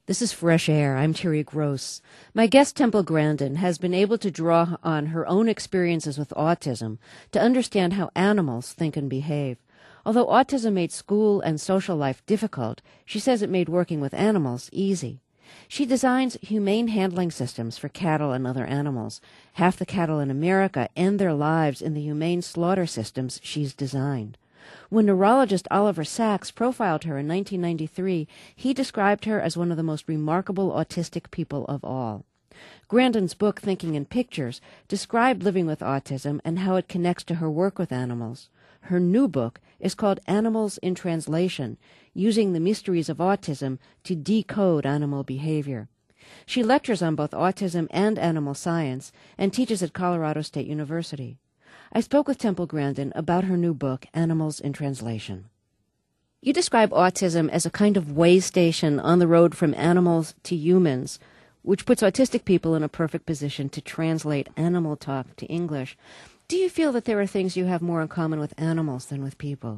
This is Fresh Air. I'm Terry Gross. My guest, Temple Grandin, has been able to draw on her own experiences with autism to understand how animals think and behave. Although autism made school and social life difficult, she says it made working with animals easy. She designs humane handling systems for cattle and other animals. Half the cattle in America end their lives in the humane slaughter systems she's designed. When neurologist Oliver Sacks profiled her in 1993, he described her as one of the most remarkable autistic people of all. Grandin's book, Thinking in Pictures, described living with autism and how it connects to her work with animals. Her new book is called Animals in Translation, Using the Mysteries of Autism to Decode Animal Behavior. She lectures on both autism and animal science and teaches at Colorado State University. I spoke with Temple Grandin about her new book, Animals in Translation. You describe autism as a kind of way station on the road from animals to humans, which puts autistic people in a perfect position to translate animal talk to English. Do you feel that there are things you have more in common with animals than with people?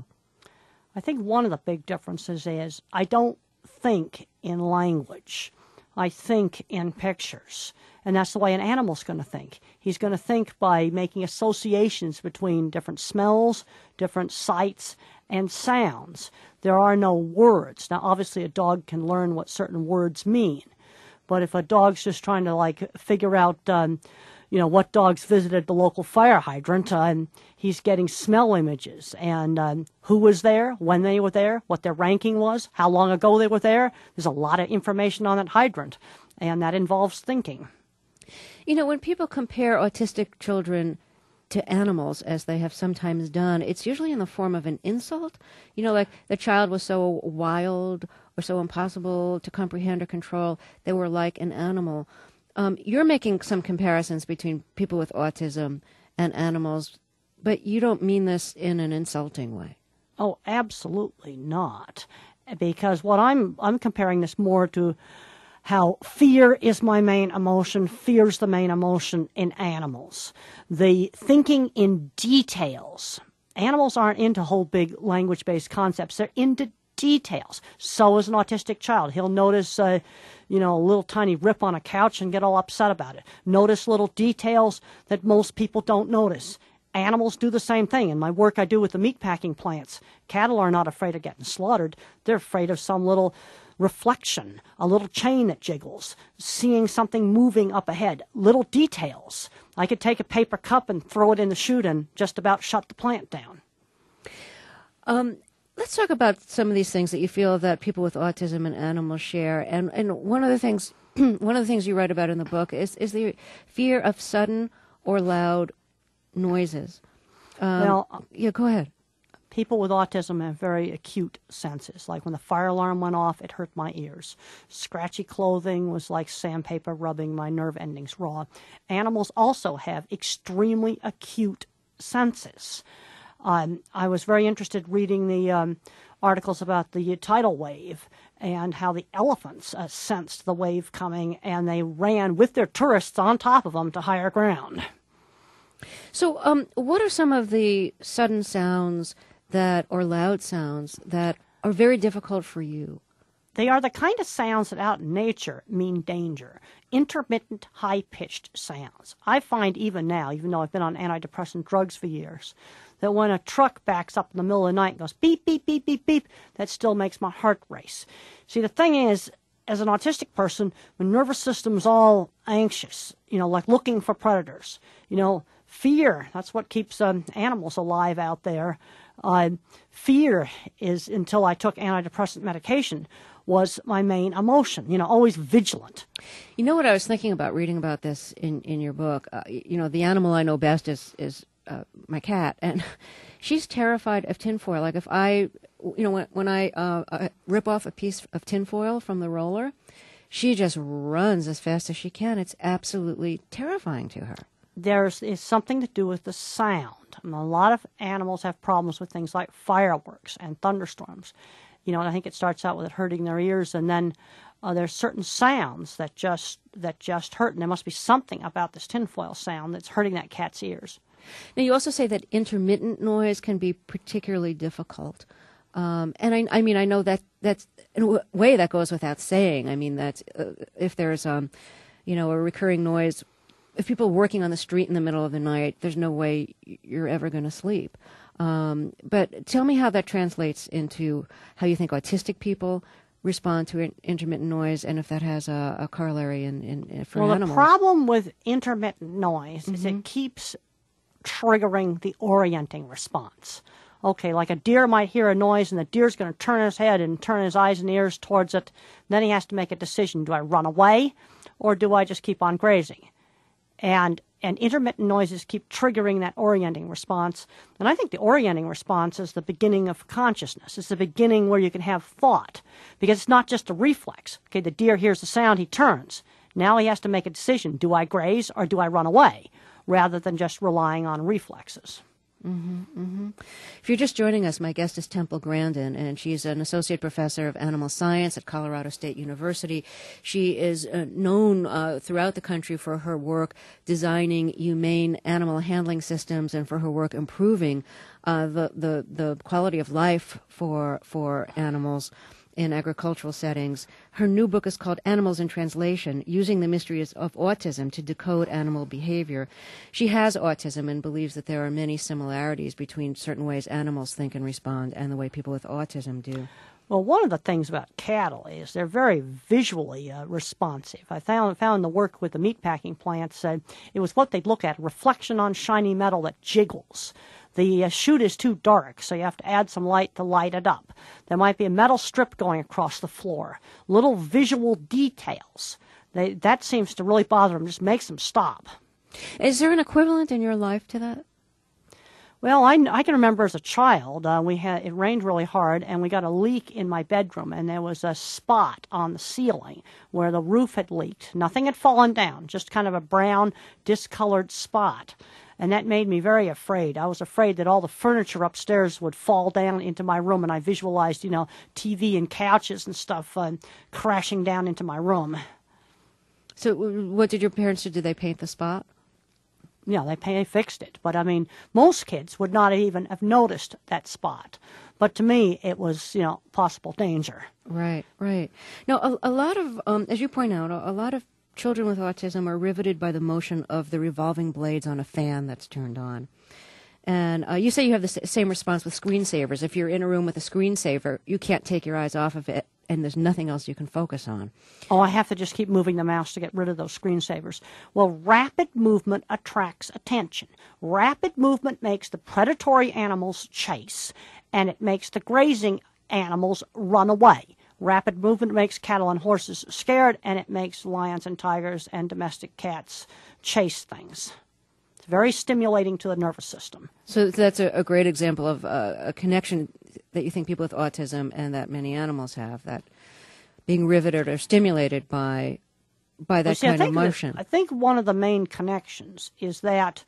I think one of the big differences is I don't think in language. I think in pictures. And that's the way an animal's going to think. He's going to think by making associations between different smells, different sights, and sounds. There are no words. Now, obviously, a dog can learn what certain words mean. But if a dog's just trying to, figure out, what dogs visited the local fire hydrant, he's getting smell images and who was there, when they were there, what their ranking was, how long ago they were there. There's a lot of information on that hydrant, and that involves thinking. You know, when people compare autistic children to animals, as they have sometimes done, it's usually in the form of an insult. You know, like the child was so wild or so impossible to comprehend or control, they were like an animal. You're making some comparisons between people with autism and animals, but you don't mean this in an insulting way. Oh, absolutely not. Because what I'm comparing this more to how fear is my main emotion, fear's the main emotion in animals. The thinking in details. Animals aren't into whole big language-based concepts. They're into details. So is an autistic child. He'll notice, a little tiny rip on a couch and get all upset about it. Notice little details that most people don't notice. Animals do the same thing. In my work I do with the meatpacking plants, cattle are not afraid of getting slaughtered. They're afraid of some little reflection, a little chain that jiggles, seeing something moving up ahead, little details. I could take a paper cup and throw it in the chute and just about shut the plant down. Let's talk about some of these things that you feel that people with autism and animals share. And one of the things you write about in the book is the fear of sudden or loud noises. Go ahead. People with autism have very acute senses. Like when the fire alarm went off, it hurt my ears. Scratchy clothing was like sandpaper rubbing my nerve endings raw. Animals also have extremely acute senses. I was very interested reading the articles about the tidal wave and how the elephants sensed the wave coming, and they ran with their tourists on top of them to higher ground. So what are some of the sudden sounds or loud sounds that are very difficult for you? They are the kind of sounds that out in nature mean danger. Intermittent, high-pitched sounds. I find even now, even though I've been on antidepressant drugs for years, that when a truck backs up in the middle of the night and goes beep, beep, beep, beep, beep, that still makes my heart race. See, the thing is, as an autistic person, my nervous system's all anxious, like looking for predators. Fear, that's what keeps animals alive out there. Fear is, until I took antidepressant medication, was my main emotion, always vigilant. You know what I was thinking about reading about this in your book? The animal I know best is my cat, and she's terrified of tinfoil. Like if I, when I rip off a piece of tinfoil from the roller, she just runs as fast as she can. It's absolutely terrifying to her. There's something to do with the sound. A lot of animals have problems with things like fireworks and thunderstorms. And I think it starts out with it hurting their ears, and then there's certain sounds that just hurt, and there must be something about this tinfoil sound that's hurting that cat's ears. Now, you also say that intermittent noise can be particularly difficult. And I mean, I know that's in a way that goes without saying. I mean, that if there's, a recurring noise, if people are working on the street in the middle of the night, there's no way you're ever going to sleep. But tell me how that translates into how you think autistic people respond to intermittent noise, and if that has a corollary for animals. Well, the problem with intermittent noise is it keeps triggering the orienting response. Okay, like a deer might hear a noise, and the deer's going to turn his head and turn his eyes and ears towards it. Then he has to make a decision. Do I run away, or do I just keep on grazing? And intermittent noises keep triggering that orienting response. And I think the orienting response is the beginning of consciousness. It's the beginning where you can have thought, because it's not just a reflex. Okay, the deer hears the sound, he turns. Now he has to make a decision. Do I graze or do I run away? Rather than just relying on reflexes. If you're just joining us, my guest is Temple Grandin, and she's an associate professor of animal science at Colorado State University. She is known throughout the country for her work designing humane animal handling systems and for her work improving the quality of life for animals in agricultural settings. Her new book is called Animals in Translation, Using the Mysteries of Autism to Decode Animal Behavior. She has autism and believes that there are many similarities between certain ways animals think and respond and the way people with autism do. Well, one of the things about cattle is they're very visually responsive. I found the work with the meatpacking plants, it was what they'd look at, reflection on shiny metal that jiggles. The chute is too dark, so you have to add some light to light it up. There might be a metal strip going across the floor. Little visual details. That seems to really bother them, just makes them stop. Is there an equivalent in your life to that? Well, I can remember as a child, it rained really hard, and we got a leak in my bedroom, and there was a spot on the ceiling where the roof had leaked. Nothing had fallen down, just kind of a brown, discolored spot. And that made me very afraid. I was afraid that all the furniture upstairs would fall down into my room, and I visualized, TV and couches and stuff crashing down into my room. So what did your parents do? Did they paint the spot? Yeah, they fixed it. But, I mean, most kids would not even have noticed that spot. But to me, it was, possible danger. Right. Now, a lot of, as you point out, a lot of children with autism are riveted by the motion of the revolving blades on a fan that's turned on. And you say you have the same response with screensavers. If you're in a room with a screensaver, you can't take your eyes off of it, and there's nothing else you can focus on. Oh, I have to just keep moving the mouse to get rid of those screensavers. Well, rapid movement attracts attention. Rapid movement makes the predatory animals chase, and it makes the grazing animals run away. Rapid movement makes cattle and horses scared, and it makes lions and tigers and domestic cats chase things. It's very stimulating to the nervous system. So that's a great example of a connection that you think people with autism and that many animals have, that being riveted or stimulated by that kind of motion. I think one of the main connections is that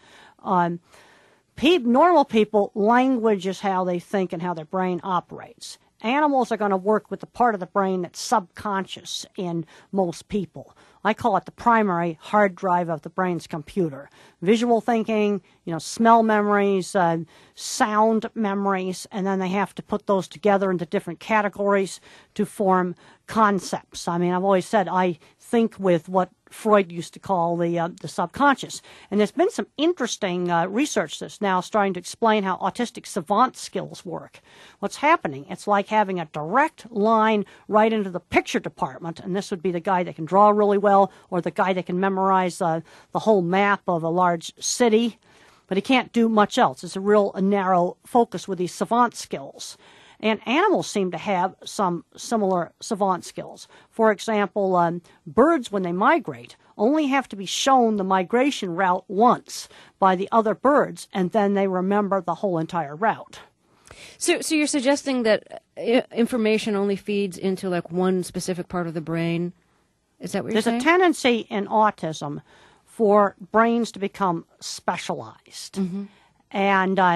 normal people, language is how they think and how their brain operates. Animals are going to work with the part of the brain that's subconscious in most people. I call it the primary hard drive of the brain's computer. Visual thinking, smell memories, sound memories, and then they have to put those together into different categories to form concepts. I mean, I've always said I think with what Freud used to call the subconscious. And there's been some interesting research that's now starting to explain how autistic savant skills work. What's happening, it's like having a direct line right into the picture department, and this would be the guy that can draw really well or the guy that can memorize the whole map of a large city, but he can't do much else. It's a real narrow focus with these savant skills. And animals seem to have some similar savant skills. For example, birds, when they migrate, only have to be shown the migration route once by the other birds, and then they remember the whole entire route. So you're suggesting that information only feeds into like one specific part of the brain? Is that what you're saying? There's a tendency in autism for brains to become specialized. Mm-hmm. And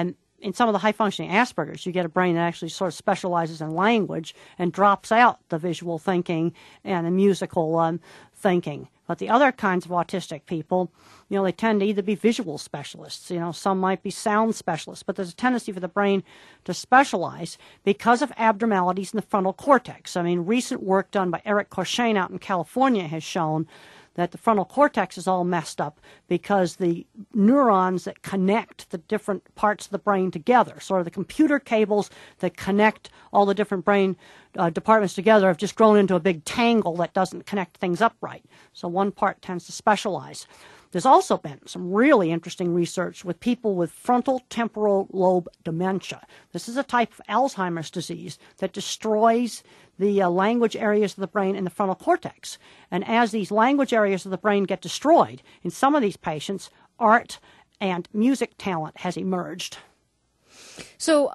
in some of the high-functioning Asperger's, you get a brain that actually sort of specializes in language and drops out the visual thinking and the musical thinking. But the other kinds of autistic people, they tend to either be visual specialists, some might be sound specialists, but there's a tendency for the brain to specialize because of abnormalities in the frontal cortex. I mean, recent work done by Eric Cochane out in California has shown that the frontal cortex is all messed up because the neurons that connect the different parts of the brain together, sort of the computer cables that connect all the different brain departments together, have just grown into a big tangle that doesn't connect things up right. So one part tends to specialize. There's also been some really interesting research with people with frontal temporal lobe dementia. This is a type of Alzheimer's disease that destroys the language areas of the brain in the frontal cortex. And as these language areas of the brain get destroyed, in some of these patients, art and music talent has emerged. So,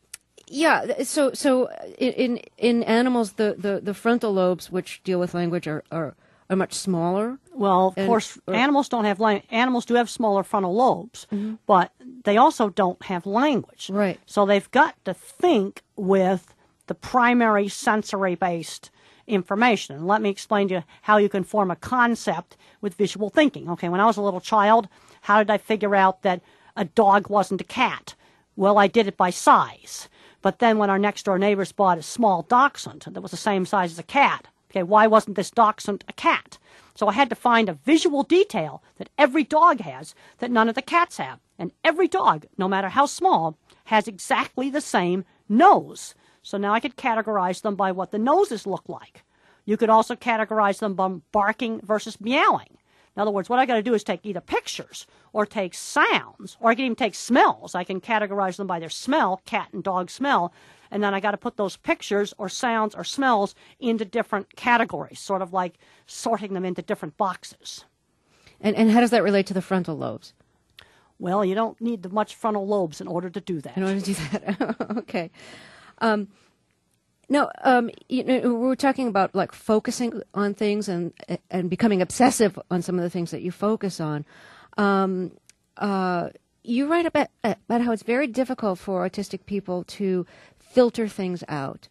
So in animals, the frontal lobes, which deal with language, are much smaller. Well, of course, animals don't have animals do have smaller frontal lobes, but they also don't have language. Right. So they've got to think with the primary sensory-based information. And let me explain to you how you can form a concept with visual thinking. Okay, when I was a little child, how did I figure out that a dog wasn't a cat? Well, I did it by size. But then when our next-door neighbors bought a small dachshund that was the same size as a cat, okay, why wasn't this dachshund a cat? So I had to find a visual detail that every dog has that none of the cats have. And every dog, no matter how small, has exactly the same nose. So now I could categorize them by what the noses look like. You could also categorize them by barking versus meowing. In other words, what I got to do is take either pictures or take sounds, or I can even take smells. I can categorize them by their smell, cat and dog smell, and then I got to put those pictures or sounds or smells into different categories, sort of like sorting them into different boxes. And how does that relate to the frontal lobes? Well, you don't need much frontal lobes in order to do that. In order to do that, okay. We're talking about like focusing on things and becoming obsessive on some of the things that you focus on. You write about how it's very difficult for autistic people to filter things out.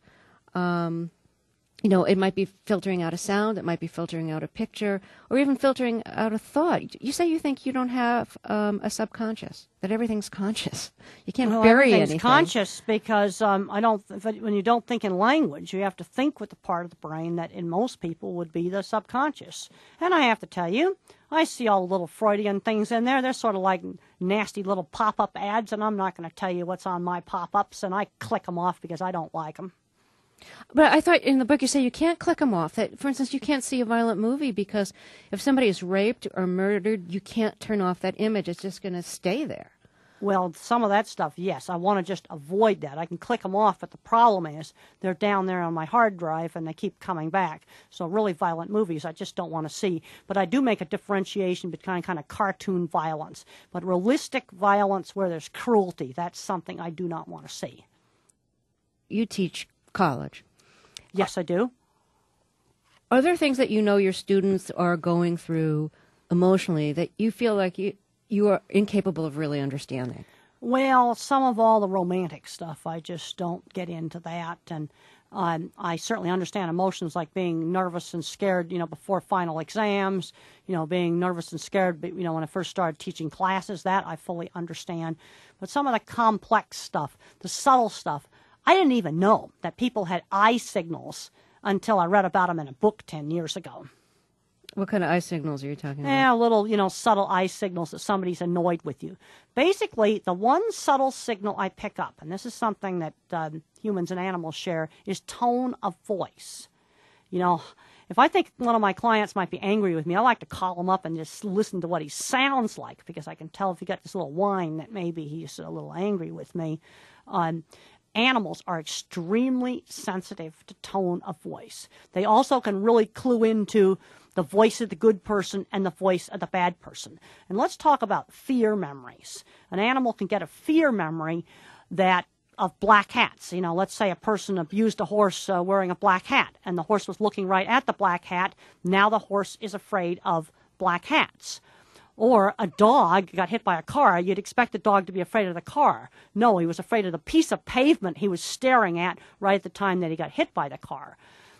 It might be filtering out a sound, it might be filtering out a picture, or even filtering out a thought. You say you think you don't have a subconscious, that everything's conscious. You can't bury anything. Everything's conscious because when you don't think in language, you have to think with the part of the brain that in most people would be the subconscious. And I have to tell you, I see all the little Freudian things in there. They're sort of like nasty little pop-up ads, and I'm not going to tell you what's on my pop-ups, and I click them off because I don't like them. But I thought in the book you say you can't click them off. That, for instance, you can't see a violent movie because if somebody is raped or murdered, you can't turn off that image. It's just going to stay there. Well, some of that stuff, yes. I want to just avoid that. I can click them off, but the problem is they're down there on my hard drive and they keep coming back. So really violent movies I just don't want to see. But I do make a differentiation between kind of cartoon violence. But realistic violence where there's cruelty, that's something I do not want to see. You teach college. Yes, I do. Are there things that your students are going through emotionally that you feel like you are incapable of really understanding? Well, some of all the romantic stuff, I just don't get into that. And I certainly understand emotions like being nervous and scared, before final exams, being nervous and scared, when I first started teaching classes, that I fully understand. But some of the complex stuff, the subtle stuff, I didn't even know that people had eye signals until I read about them in a book 10 years ago. What kind of eye signals are you talking about? Little, subtle eye signals that somebody's annoyed with you. Basically, the one subtle signal I pick up, and this is something that humans and animals share, is tone of voice. If I think one of my clients might be angry with me, I like to call him up and just listen to what he sounds like, because I can tell if he got this little whine that maybe he's a little angry with me. Animals are extremely sensitive to tone of voice. They also can really clue into the voice of the good person and the voice of the bad person. And let's talk about fear memories. An animal can get a fear memory of black hats. Let's say a person abused a horse wearing a black hat, and the horse was looking right at the black hat. Now the horse is afraid of black hats. Or a dog got hit by a car, you'd expect the dog to be afraid of the car. No, he was afraid of the piece of pavement he was staring at right at the time that he got hit by the car.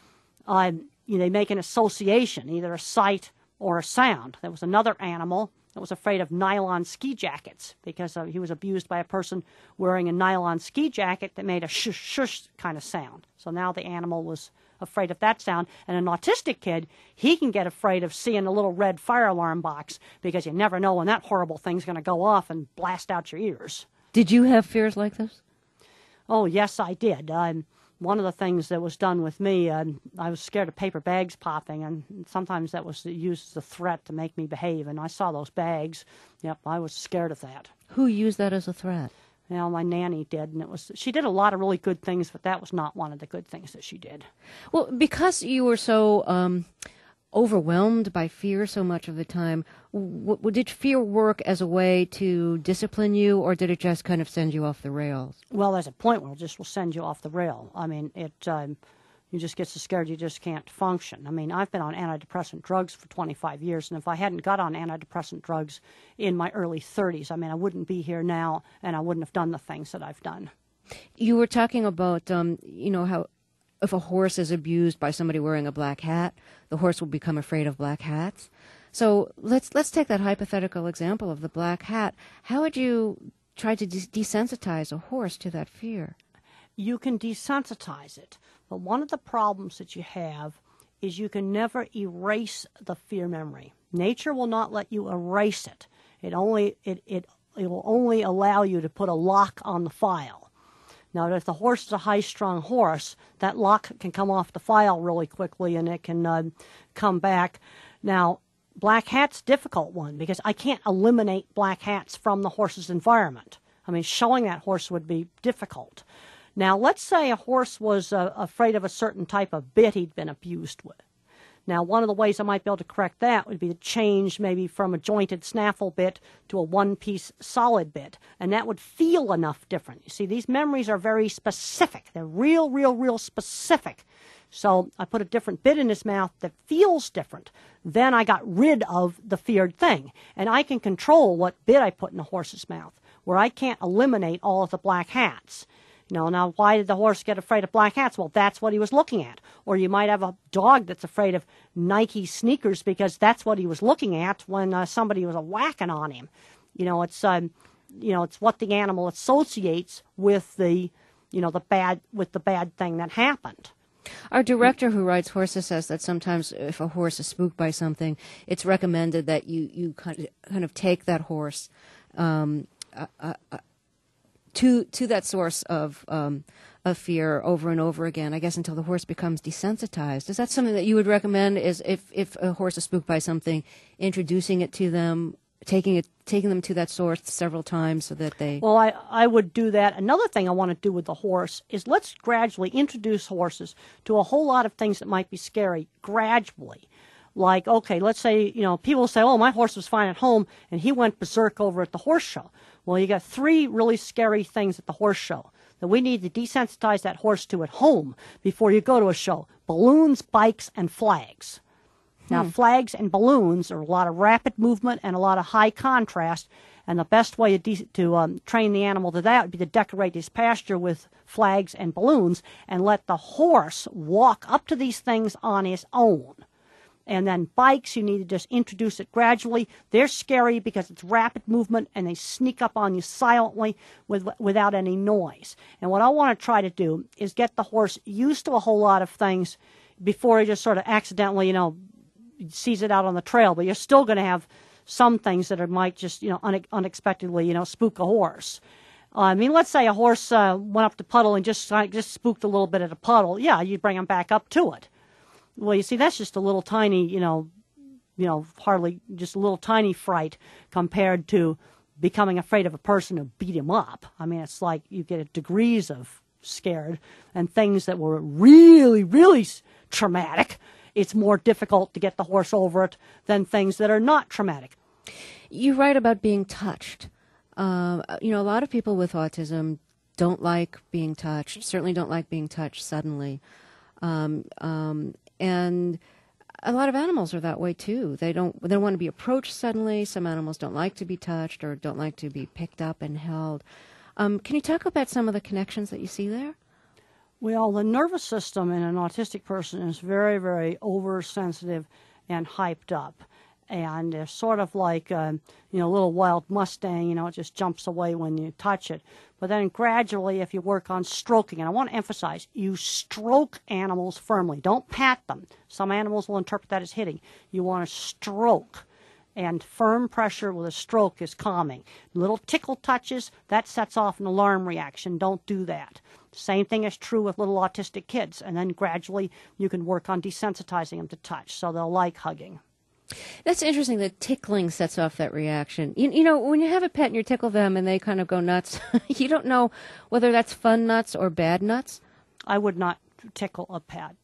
They make an association, either a sight or a sound. There was another animal that was afraid of nylon ski jackets because he was abused by a person wearing a nylon ski jacket that made a shush shush kind of sound. So now the animal was afraid of that sound. And an autistic kid, he can get afraid of seeing a little red fire alarm box because you never know when that horrible thing's going to go off and blast out your ears. Did you have fears like this? Oh, yes, I did. One of the things that was done with me, I was scared of paper bags popping, and sometimes that was used as a threat to make me behave. And I saw those bags. Yep, I was scared of that. Who used that as a threat? My nanny did, and she did a lot of really good things, but that was not one of the good things that she did. Well, because you were so overwhelmed by fear so much of the time, did fear work as a way to discipline you, or did it just kind of send you off the rails? Well, there's a point where it just will send you off the rail. I mean, you just get so scared you just can't function. I mean, I've been on antidepressant drugs for 25 years, and if I hadn't got on antidepressant drugs in my early 30s, I mean, I wouldn't be here now, and I wouldn't have done the things that I've done. You were talking about, how if a horse is abused by somebody wearing a black hat, the horse will become afraid of black hats. So let's take that hypothetical example of the black hat. How would you try to desensitize a horse to that fear? You can desensitize it, but one of the problems that you have is you can never erase the fear memory. Nature will not let you erase it. It will only allow you to put a lock on the file. Now, if the horse is a high-strung horse, that lock can come off the file really quickly, and it can come back. Now, black hat's a difficult one because I can't eliminate black hats from the horse's environment. I mean, showing that horse would be difficult. Now, let's say a horse was afraid of a certain type of bit he'd been abused with. Now, one of the ways I might be able to correct that would be to change maybe from a jointed snaffle bit to a one-piece solid bit, and that would feel enough different. You see, these memories are very specific. They're real specific. So I put a different bit in his mouth that feels different. Then I got rid of the feared thing, and I can control what bit I put in a horse's mouth, where I can't eliminate all of the black hats. Now, why did the horse get afraid of black hats? Well, that's what he was looking at. Or you might have a dog that's afraid of Nike sneakers because that's what he was looking at when somebody was whacking on him. It's what the animal associates with the bad thing that happened. Our director who rides horses says that sometimes if a horse is spooked by something, it's recommended that you kind of take that horse to that source of fear over and over again, I guess, until the horse becomes desensitized. Is that something that you would recommend? Is if a horse is spooked by something, introducing it to them, taking them to that source several times so that they... Well, I would do that. Another thing I want to do with the horse is let's gradually introduce horses to a whole lot of things that might be scary gradually. Like, okay, let's say, people say, oh, my horse was fine at home, and he went berserk over at the horse show. Well, you got 3 really scary things at the horse show that we need to desensitize that horse to at home before you go to a show. Balloons, bikes, and flags. Now, flags and balloons are a lot of rapid movement and a lot of high contrast, and the best way to train the animal to that would be to decorate his pasture with flags and balloons and let the horse walk up to these things on his own. And then bikes, you need to just introduce it gradually. They're scary because it's rapid movement and they sneak up on you silently without any noise. And what I want to try to do is get the horse used to a whole lot of things before he just sort of accidentally, sees it out on the trail. But you're still going to have some things that might just, unexpectedly, spook a horse. Let's say a horse went up to puddle and just spooked a little bit at a puddle. Yeah, you'd bring him back up to it. Well, you see, that's just a little tiny, hardly just a little tiny fright compared to becoming afraid of a person who beat him up. I mean, it's like you get degrees of scared, and things that were really traumatic, it's more difficult to get the horse over it than things that are not traumatic. You write about being touched. A lot of people with autism don't like being touched, certainly don't like being touched suddenly. And a lot of animals are that way too. They don't want to be approached suddenly. Some animals don't like to be touched or don't like to be picked up and held. Can you talk about some of the connections that you see there? Well, the nervous system in an autistic person is very, very oversensitive and hyped up. And it's sort of like, a little wild Mustang, it just jumps away when you touch it. But then gradually, if you work on stroking, and I want to emphasize, you stroke animals firmly. Don't pat them. Some animals will interpret that as hitting. You want to stroke. And firm pressure with a stroke is calming. Little tickle touches, that sets off an alarm reaction. Don't do that. Same thing is true with little autistic kids. And then gradually, you can work on desensitizing them to touch, so they'll like hugging. That's interesting that tickling sets off that reaction. You know, when you have a pet and you tickle them and they kind of go nuts, you don't know whether that's fun nuts or bad nuts. I would not tickle a pet.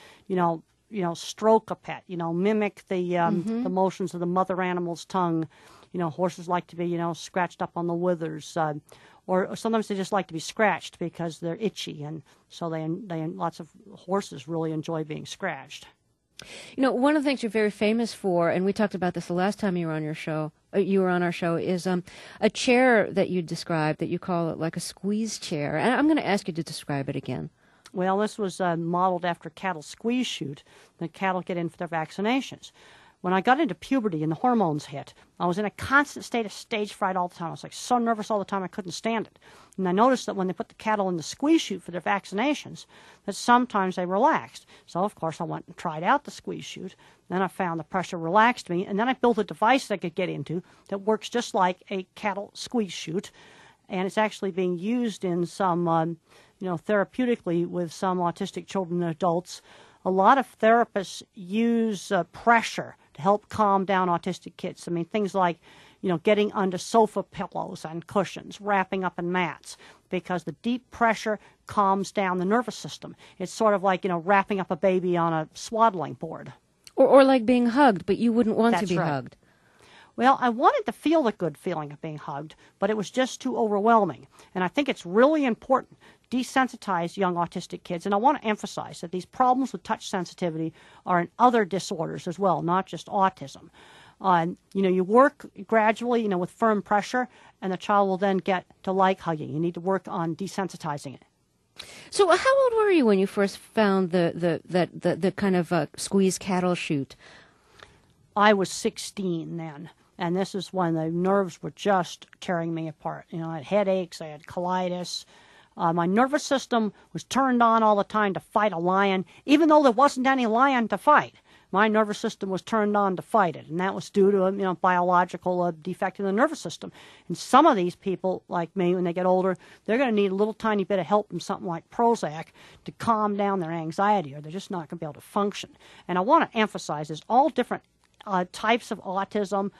Stroke a pet. Mimic the motions of the mother animal's tongue. Horses like to be, scratched up on the withers. Or sometimes they just like to be scratched because they're itchy. And so lots of horses really enjoy being scratched. One of the things you're very famous for, and we talked about this the last time you were on your show, is a chair that you described that you call it like a squeeze chair. And I'm going to ask you to describe it again. Well, this was modeled after cattle squeeze chute that cattle get in for their vaccinations. When I got into puberty and the hormones hit, I was in a constant state of stage fright all the time. I was so nervous all the time I couldn't stand it. And I noticed that when they put the cattle in the squeeze chute for their vaccinations, that sometimes they relaxed. So, of course, I went and tried out the squeeze chute. Then I found the pressure relaxed me. And then I built a device that I could get into that works just like a cattle squeeze chute. And it's actually being used in some, therapeutically with some autistic children and adults. A lot of therapists use pressure to help calm down autistic kids. I mean, things like, getting under sofa pillows and cushions, wrapping up in mats, because the deep pressure calms down the nervous system. It's sort of like, wrapping up a baby on a swaddling board. Or like being hugged, but you wouldn't want to be hugged. Well, I wanted to feel the good feeling of being hugged, but it was just too overwhelming. And I think it's really important to desensitize young autistic kids. And I want to emphasize that these problems with touch sensitivity are in other disorders as well, not just autism. You work gradually, with firm pressure, and the child will then get to like hugging. You need to work on desensitizing it. So how old were you when you first found the kind of squeeze cattle chute? I was 16 then. And this is when the nerves were just tearing me apart. I had headaches, I had colitis. My nervous system was turned on all the time to fight a lion, even though there wasn't any lion to fight. My nervous system was turned on to fight it, and that was due to a biological defect in the nervous system. And some of these people, like me, when they get older, they're going to need a little tiny bit of help from something like Prozac to calm down their anxiety, or they're just not going to be able to function. And I want to emphasize there's all different types of autism,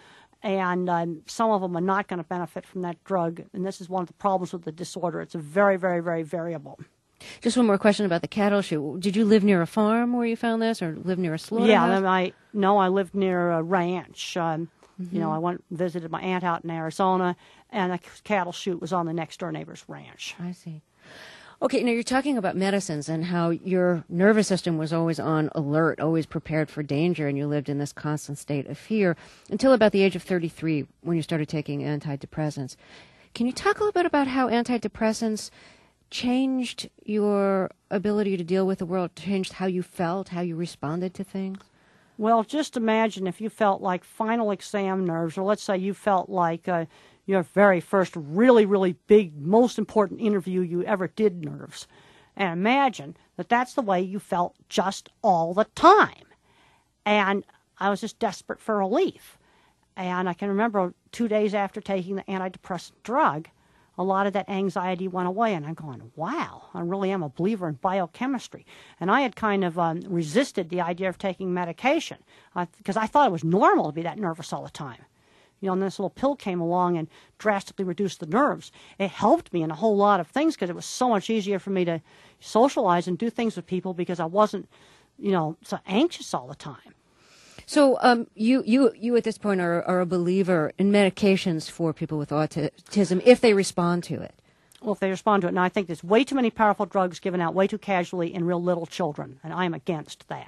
and some of them are not going to benefit from that drug. And this is one of the problems with the disorder. It's very, very, very variable. Just one more question about the cattle chute. Did you live near a farm where you found this, or live near a slaughterhouse? Yeah, I lived near a ranch. I went and visited my aunt out in Arizona, and the cattle chute was on the next-door neighbor's ranch. I see. Okay, now you're talking about medicines and how your nervous system was always on alert, always prepared for danger, and you lived in this constant state of fear until about the age of 33 when you started taking antidepressants. Can you talk a little bit about how antidepressants changed your ability to deal with the world, changed how you felt, how you responded to things? Well, just imagine if you felt like final exam nerves, or let's say you felt like your very first really, really big, most important interview you ever did nerves. And imagine that that's the way you felt just all the time. And I was just desperate for relief. And I can remember 2 days after taking the antidepressant drug, a lot of that anxiety went away. And I'm going, wow, I really am a believer in biochemistry. And I had kind of resisted the idea of taking medication because I thought it was normal to be that nervous all the time. And this little pill came along and drastically reduced the nerves. It helped me in a whole lot of things because it was so much easier for me to socialize and do things with people because I wasn't, so anxious all the time. So you at this point are a believer in medications for people with autism if they respond to it. Well, if they respond to it. Now, I think there's way too many powerful drugs given out way too casually in real little children, and I'm against that.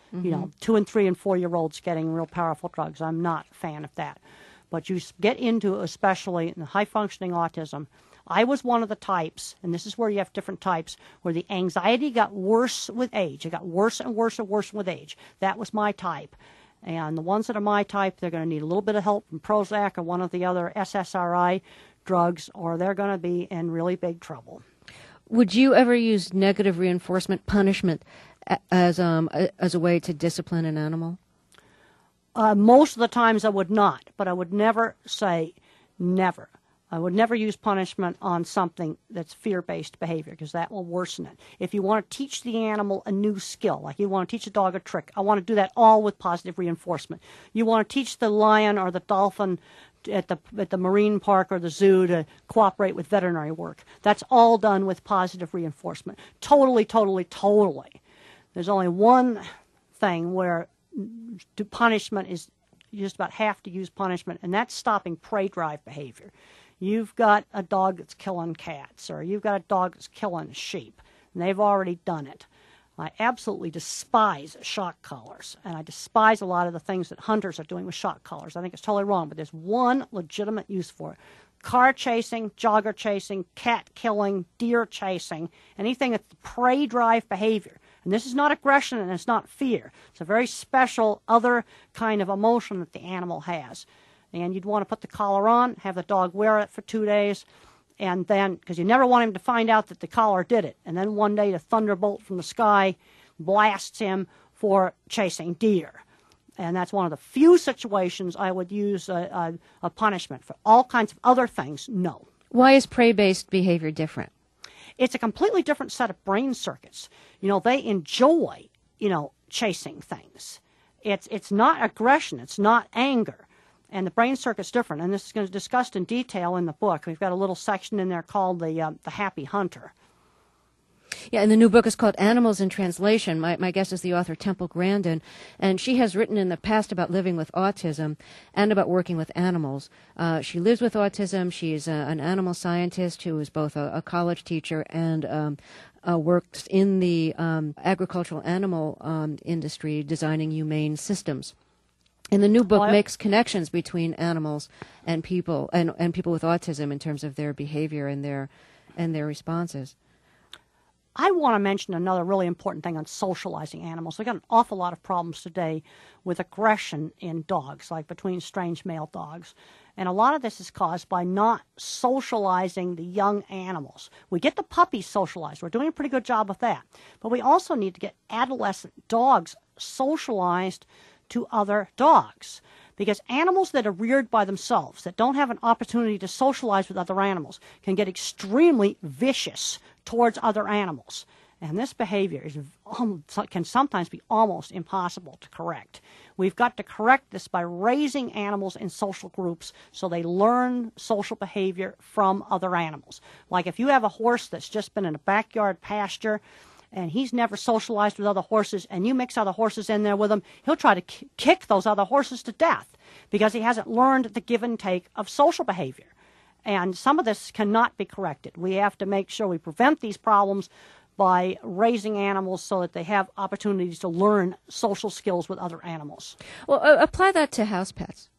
You know, 2 and 3 and 4-year-olds getting real powerful drugs. I'm not a fan of that. But you get into, especially in high-functioning autism, I was one of the types, and this is where you have different types, where the anxiety got worse with age. It got worse and worse and worse with age. That was my type. And the ones that are my type, they're going to need a little bit of help from Prozac or one of the other SSRI drugs, or they're going to be in really big trouble. Would you ever use negative reinforcement punishment as a way to discipline an animal? Most of the times I would not, but I would never say never. I would never use punishment on something that's fear-based behavior, because that will worsen it. If you want to teach the animal a new skill, like you want to teach a dog a trick, I want to do that all with positive reinforcement. You want to teach the lion or the dolphin at the marine park or the zoo to cooperate with veterinary work. That's all done with positive reinforcement. Totally, totally, totally. There's only one thing where punishment is, you just about have to use punishment, and that's stopping prey drive behavior. You've got a dog that's killing cats, or you've got a dog that's killing sheep, and they've already done it. I absolutely despise shock collars, and I despise a lot of the things that hunters are doing with shock collars. I think it's totally wrong, but there's one legitimate use for it. Car chasing, jogger chasing, cat killing, deer chasing, anything that's prey drive behavior. And this is not aggression and it's not fear. It's a very special other kind of emotion that the animal has. And you'd want to put the collar on, have the dog wear it for 2 days, and then, because you never want him to find out that the collar did it. And then one day the thunderbolt from the sky blasts him for chasing deer. And that's one of the few situations I would use a punishment. For all kinds of other things, no. Why is prey-based behavior different? It's a completely different set of brain circuits. You know, they enjoy, chasing things. It's not aggression. It's not anger. And the brain circuit's different. And this is going to be discussed in detail in the book. We've got a little section in there called the Happy Hunter. Yeah, and the new book is called Animals in Translation. My guest is the author Temple Grandin, and she has written in the past about living with autism and about working with animals. She lives with autism. She's an animal scientist who is both a college teacher and works in the agricultural animal industry designing humane systems. And the new book makes connections between animals and people and people with autism in terms of their behavior and their responses. I want to mention another really important thing on socializing animals. We've got an awful lot of problems today with aggression in dogs, like between strange male dogs. And a lot of this is caused by not socializing the young animals. We get the puppies socialized. We're doing a pretty good job of that. But we also need to get adolescent dogs socialized to other dogs. Because animals that are reared by themselves, that don't have an opportunity to socialize with other animals, can get extremely vicious towards other animals. And this behavior can sometimes be almost impossible to correct. We've got to correct this by raising animals in social groups so they learn social behavior from other animals. Like if you have a horse that's just been in a backyard pasture, and he's never socialized with other horses, and you mix other horses in there with him, he'll try to kick those other horses to death because he hasn't learned the give and take of social behavior. And some of this cannot be corrected. We have to make sure we prevent these problems by raising animals so that they have opportunities to learn social skills with other animals. Well, apply that to house pets.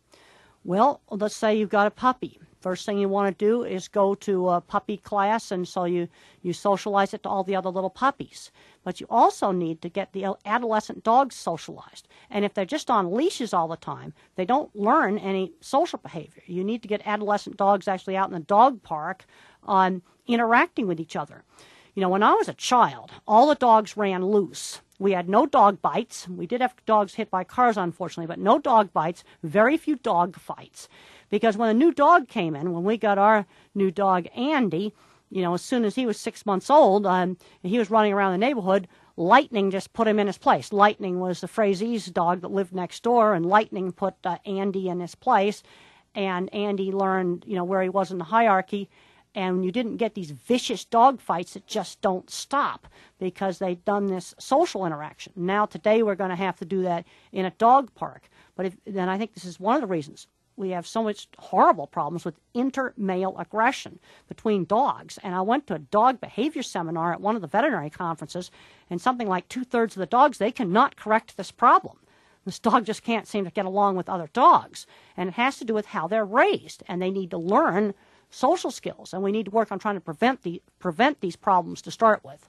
Well, let's say you've got a puppy. First thing you want to do is go to a puppy class, and so you socialize it to all the other little puppies. But you also need to get the adolescent dogs socialized. And if they're just on leashes all the time, they don't learn any social behavior. You need to get adolescent dogs actually out in the dog park interacting with each other. You know, when I was a child, all the dogs ran loose. We had no dog bites. We did have dogs hit by cars, unfortunately, but no dog bites, very few dog fights. Because when a new dog came in, when we got our new dog, Andy, as soon as he was 6 months old, and he was running around the neighborhood, Lightning just put him in his place. Lightning was the Frazie's dog that lived next door, and Lightning put Andy in his place. And Andy learned, where he was in the hierarchy. And you didn't get these vicious dog fights that just don't stop because they've done this social interaction. Now, today, we're going to have to do that in a dog park. But then I think this is one of the reasons we have so much horrible problems with inter-male aggression between dogs. And I went to a dog behavior seminar at one of the veterinary conferences, and something like 2/3 of the dogs, they cannot correct this problem. This dog just can't seem to get along with other dogs. And it has to do with how they're raised, and they need to learn social skills. And we need to work on trying to prevent these problems to start with.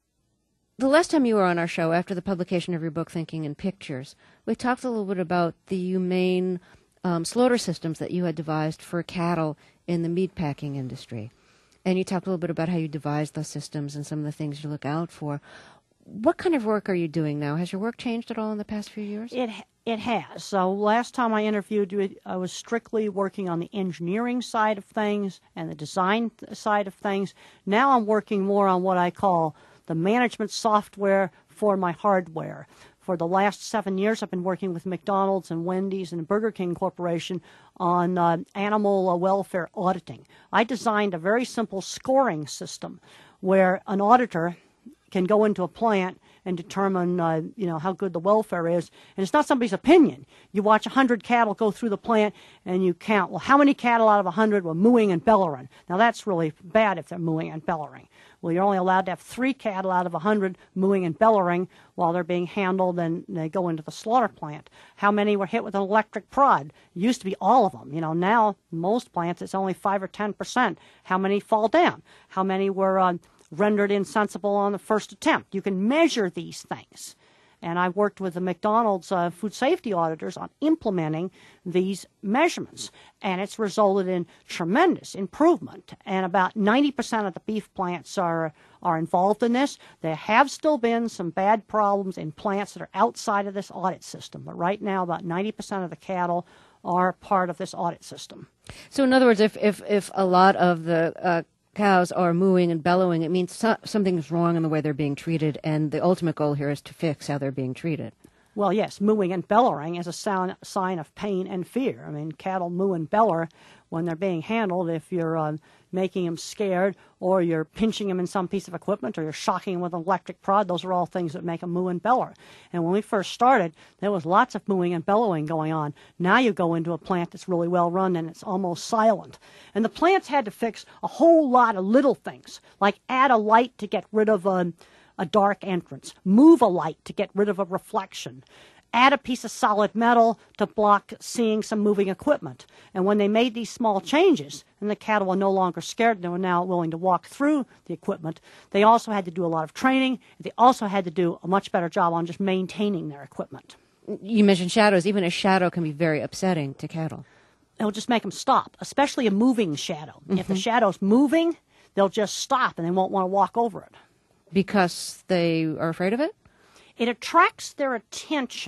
The last time you were on our show, after the publication of your book, Thinking in Pictures, we talked a little bit about the humane slaughter systems that you had devised for cattle in the meatpacking industry. And you talked a little bit about how you devised those systems and some of the things you look out for. What kind of work are you doing now? Has your work changed at all in the past few years? It has. So last time I interviewed you, I was strictly working on the engineering side of things and the design side of things. Now I'm working more on what I call the management software for my hardware. For the last 7 years, I've been working with McDonald's and Wendy's and Burger King Corporation on animal welfare auditing. I designed a very simple scoring system where an auditor can go into a plant and determine, how good the welfare is. And it's not somebody's opinion. You watch 100 cattle go through the plant and you count, well, how many cattle out of 100 were mooing and bellowing? Now, that's really bad if they're mooing and bellowing. Well, you're only allowed to have 3 cattle out of 100 mooing and bellowing while they're being handled and they go into the slaughter plant. How many were hit with an electric prod? It used to be all of them. Now, most plants, it's only 5 or 10%. How many fall down? How many were rendered insensible on the first attempt? You can measure these things. And I worked with the McDonald's food safety auditors on implementing these measurements. And it's resulted in tremendous improvement. And about 90% of the beef plants are involved in this. There have still been some bad problems in plants that are outside of this audit system. But right now, about 90% of the cattle are part of this audit system. So in other words, if a lot of the cows are mooing and bellowing, it means something's wrong in the way they're being treated, and the ultimate goal here is to fix how they're being treated. Well, yes, mooing and bellowing is a sign of pain and fear. I mean, cattle moo and bellow when they're being handled. If you're making them scared, or you're pinching them in some piece of equipment, or you're shocking them with an electric prod, those are all things that make them moo and bellow. And when we first started, there was lots of mooing and bellowing going on. Now you go into a plant that's really well run and it's almost silent. And the plants had to fix a whole lot of little things, like add a light to get rid of a dark entrance, move a light to get rid of a reflection, add a piece of solid metal to block seeing some moving equipment. And when they made these small changes, and the cattle were no longer scared, they were now willing to walk through the equipment, they also had to do a lot of training. They also had to do a much better job on just maintaining their equipment. You mentioned shadows. Even a shadow can be very upsetting to cattle. It'll just make them stop, especially a moving shadow. Mm-hmm. If the shadow's moving, they'll just stop and they won't want to walk over it. Because they are afraid of it? It attracts their attention,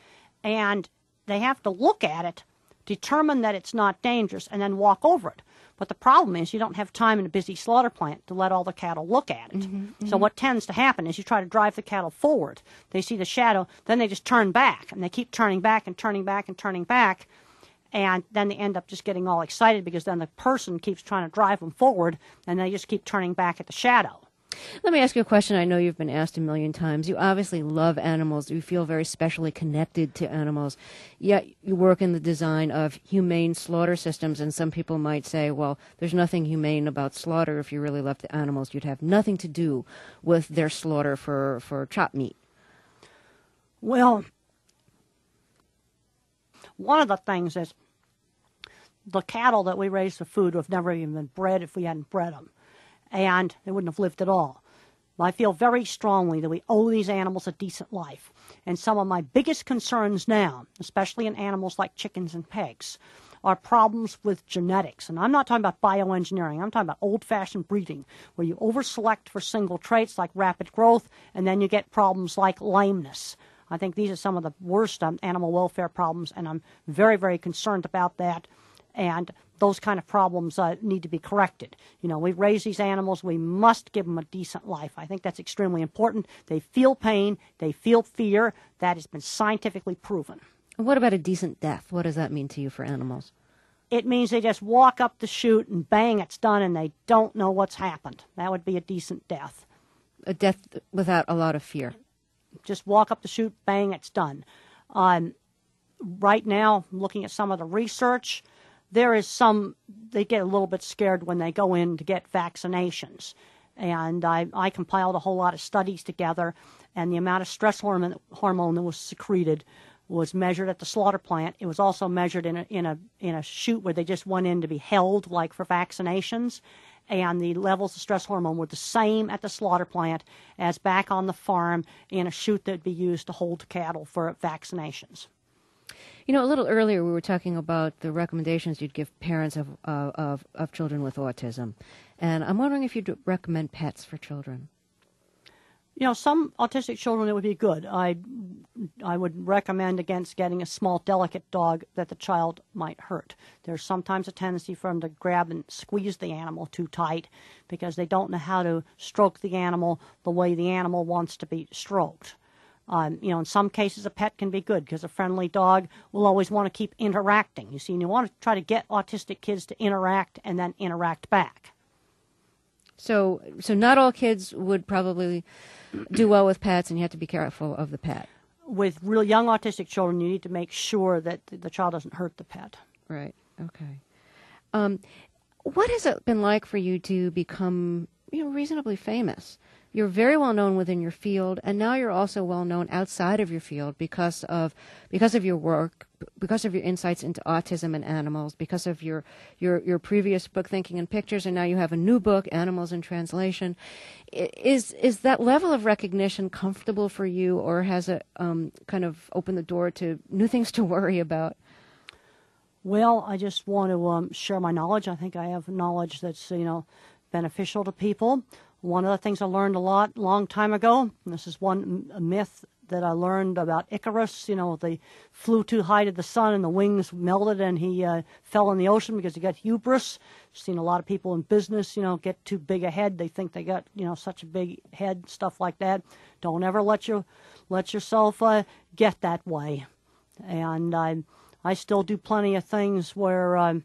and they have to look at it, determine that it's not dangerous, and then walk over it. But the problem is you don't have time in a busy slaughter plant to let all the cattle look at it. Mm-hmm, mm-hmm. So what tends to happen is you try to drive the cattle forward. They see the shadow, then they just turn back, and they keep turning back and turning back and turning back, and then they end up just getting all excited because then the person keeps trying to drive them forward, and they just keep turning back at the shadow. Let me ask you a question I know you've been asked a million times. You obviously love animals. You feel very specially connected to animals. Yet you work in the design of humane slaughter systems, and some people might say, well, there's nothing humane about slaughter. If you really loved the animals, you'd have nothing to do with their slaughter for chopped meat. Well, one of the things is the cattle that we raise for food would have never even been bred if we hadn't bred them. And they wouldn't have lived at all. I feel very strongly that we owe these animals a decent life. And some of my biggest concerns now, especially in animals like chickens and pigs, are problems with genetics. And I'm not talking about bioengineering. I'm talking about old-fashioned breeding, where you over-select for single traits like rapid growth, and then you get problems like lameness. I think these are some of the worst animal welfare problems, and I'm very, very concerned about that. And those kind of problems need to be corrected. We raise these animals. We must give them a decent life. I think that's extremely important. They feel pain. They feel fear. That has been scientifically proven. What about a decent death? What does that mean to you for animals? It means they just walk up the chute and bang, it's done, and they don't know what's happened. That would be a decent death. A death without a lot of fear. Just walk up the chute, bang, it's done. right now, looking at some of the research, they get a little bit scared when they go in to get vaccinations. And I compiled a whole lot of studies together, and the amount of stress hormone that was secreted was measured at the slaughter plant. It was also measured in a chute where they just went in to be held, like for vaccinations. And the levels of stress hormone were the same at the slaughter plant as back on the farm in a chute that would be used to hold cattle for vaccinations. You know, a little earlier we were talking about the recommendations you'd give parents of children with autism. And I'm wondering if you'd recommend pets for children. You know, some autistic children, it would be good. I would recommend against getting a small, delicate dog that the child might hurt. There's sometimes a tendency for them to grab and squeeze the animal too tight because they don't know how to stroke the animal the way the animal wants to be stroked. You know, in some cases, a pet can be good because a friendly dog will always want to keep interacting. You see, and you want to try to get autistic kids to interact and then interact back. So not all kids would probably do well with pets, and you have to be careful of the pet. With real young autistic children, you need to make sure that the child doesn't hurt the pet. Right. Okay. What has it been like for you to become, reasonably famous? You're very well known within your field, and now you're also well known outside of your field because of your work, because of your insights into autism and animals, because of your previous book, Thinking in Pictures, and now you have a new book, Animals in Translation. Is that level of recognition comfortable for you, or has it kind of opened the door to new things to worry about? Well, I just want to share my knowledge. I think I have knowledge that's beneficial to people. One of the things I learned a long time ago, and this is one myth that I learned about Icarus. They flew too high to the sun and the wings melted and he fell in the ocean because he got hubris. I've seen a lot of people in business, get too big a head. They think they got, such a big head, stuff like that. Don't ever let yourself get that way. And I still do plenty of things where I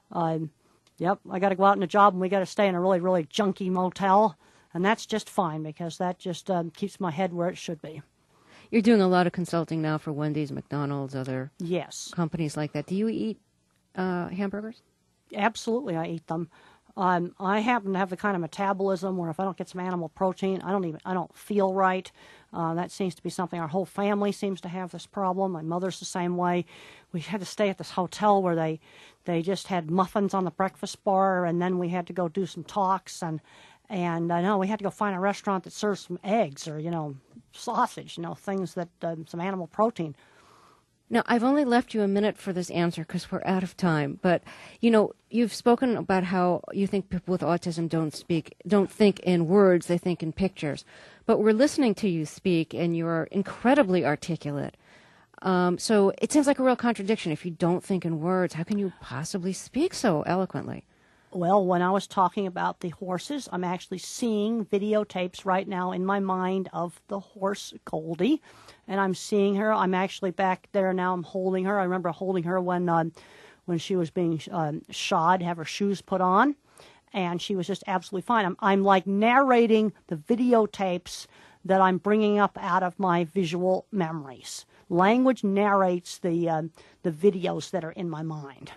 got to go out on a job and we got to stay in a really, really junky motel. And that's just fine because that just keeps my head where it should be. You're doing a lot of consulting now for Wendy's, McDonald's, other companies like that. Do you eat hamburgers? Absolutely, I eat them. I happen to have the kind of metabolism where if I don't get some animal protein, I don't feel right. That seems to be something our whole family seems to have this problem. My mother's the same way. We had to stay at this hotel where they just had muffins on the breakfast bar, and then we had to go do some talks, and I know we had to go find a restaurant that serves some eggs or sausage, things that some animal protein. Now, I've only left you a minute for this answer because we're out of time. But, you've spoken about how you think people with autism don't think in words, they think in pictures. But we're listening to you speak, and you're incredibly articulate. So it seems like a real contradiction. If you don't think in words, how can you possibly speak so eloquently? Well, when I was talking about the horses, I'm actually seeing videotapes right now in my mind of the horse Goldie, and I'm seeing her. I'm actually back there now. I'm holding her. I remember holding her when she was being shod, have her shoes put on, and she was just absolutely fine. I'm like narrating the videotapes that I'm bringing up out of my visual memories. Language narrates the videos that are in my mind.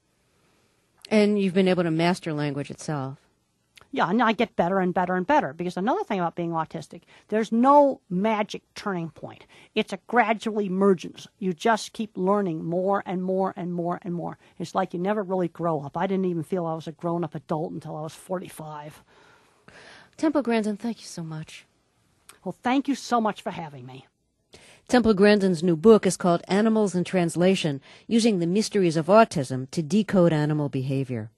And you've been able to master language itself. Yeah, and I get better and better and better. Because another thing about being autistic, there's no magic turning point. It's a gradual emergence. You just keep learning more and more and more and more. It's like you never really grow up. I didn't even feel I was a grown-up adult until I was 45. Temple Grandin, thank you so much. Well, thank you so much for having me. Temple Grandin's new book is called Animals in Translation, Using the Mysteries of Autism to Decode Animal Behavior.